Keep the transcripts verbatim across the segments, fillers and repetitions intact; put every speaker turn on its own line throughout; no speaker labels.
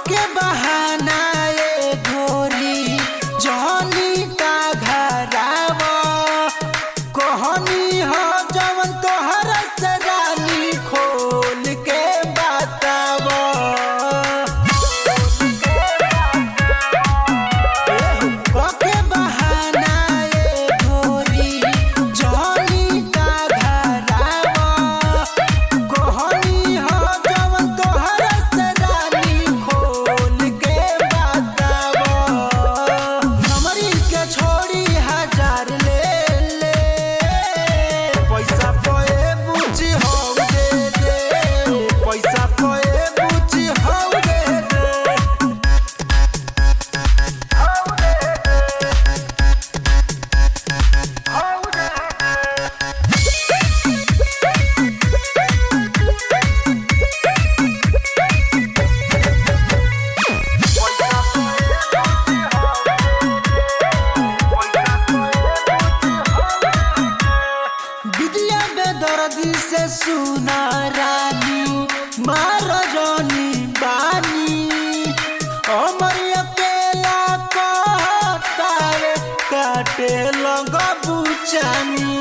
के बहाना ए घोरी जहनी का घराव कहनी हो जवन तोहर से रानी खोल के बताव। के बहाना ए घोरी जहनी का घराव कहनी हो जवन तोहर से रानी खोल के बताव। हमरी के छोड़ी हजार ले ले पैसा पे बुझी हो दे दे पैसा पे बुझी हो दे दे। विद्या बेदर्दी से सुना रानी मार जनी बानी अमर अकेला कहतावे काटे लग बुचानी।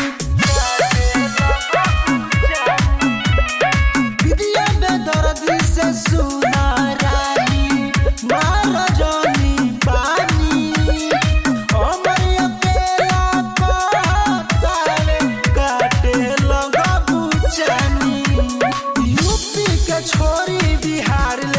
विद्या बेदर्दी से सुना रानी मार जनी बानी अमर अकेला कहतावे काटे लग बुचानी। यूपी के छोरी बिहार